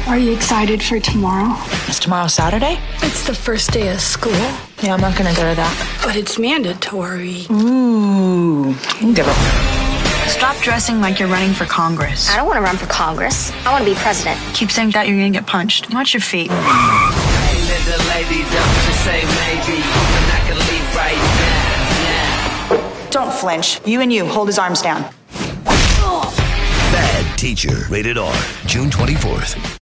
Are you excited for tomorrow? Is tomorrow Saturday? It's the first day of school, Yeah, I'm not gonna go to that. but it's mandatory. Ooh, give it. Stop dressing like you're running for Congress. I don't want to run for Congress. I want to be president. Keep saying that, you're gonna get punched. Watch your feet. Hey, little lady, don't just say maybe. I'm not gonna leave right now. Don't flinch. You and you, hold his arms down. Bad Teacher, rated R, June 24th.